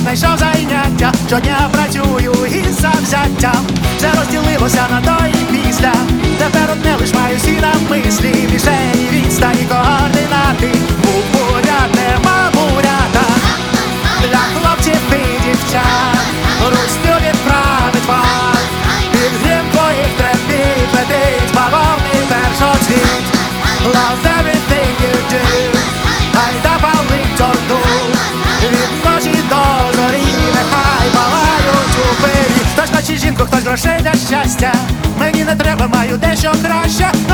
знайшов заняття, щодня працюю із завзяттям. Все розділилося на до і після. Тепер одне лиш маю всі на мислі. Мішені, відстані, координати. Бурят, нема бурята для хлопців і дівчат. Русню відправить вас під грім твоїх трембіт. Летить бавовний першоцвіт. Love everything you do. Гайда палить торду. Від ночі до зорі нехай палають у пилі. Хтось хоче жінку, хтось грошей для щастя. Мені не треба, маю дещо краще.